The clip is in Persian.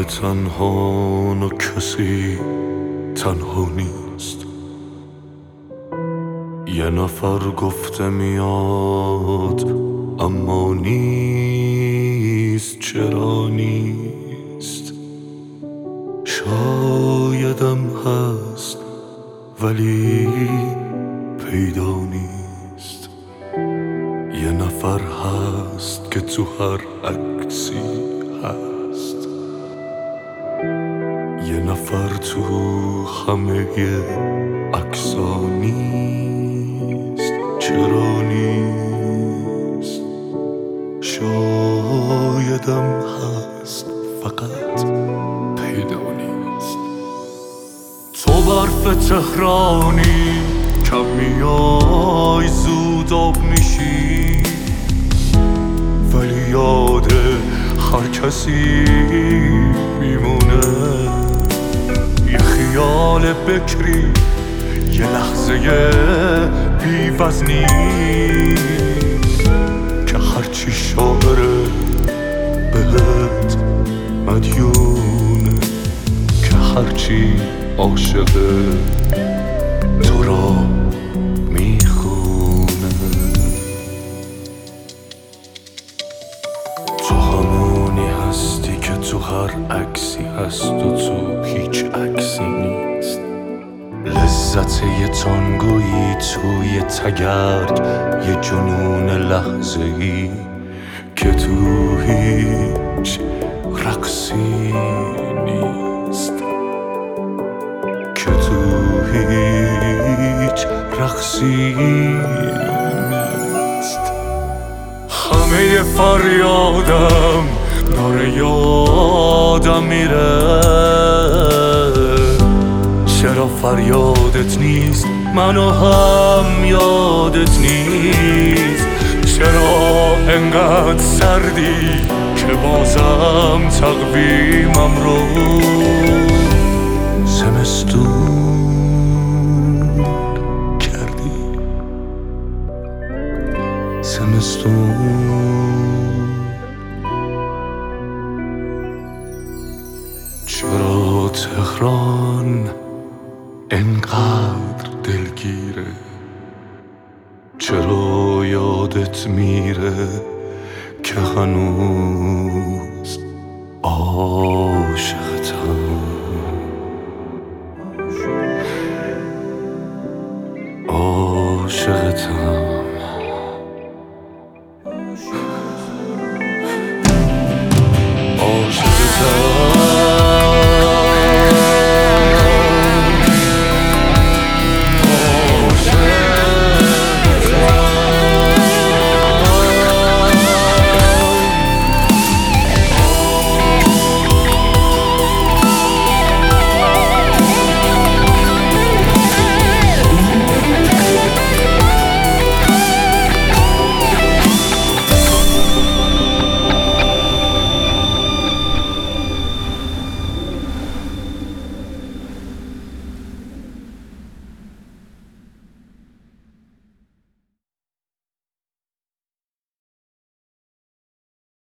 همه تنها و کسی تنها نیست. یه نفر گفته میاد اما نیست. چرا نیست؟ شایدم هست ولی پیدا نیست. یه نفر هست که تو هر عکسی هست. یه نفر تو همه عکسا نیست. چرا نیست؟ شایدم هست فقط پیدا نیست. تو برف تهرانی کم میای زود آب میشی، ولی یاد هر کسی میمونه. یه خیال بکری، یه لحظه بی‌وزنی که هرچی شاعره بهت مدیونه، که هرچی عاشقه تو را میخونه. تو همونی هستی که تو هر عکسی هست و تو هیچ عکسی نیست. لذت یه تانگویی توی تگرگ، یه جنون لحظه‌ای که تو هیچ رقصی نیست. که تو هیچ رقصی نیست. همه فریادم داره یادم میره. چرا فریادت نیست؟ منو هم یادت نیست. چرا انقدر سردی که بازم تقویمم رو زمستون کردی؟ زمستون. چرا تهران انقدر دلگیره؟ چرا یادت میره که هنوز عاشقتم.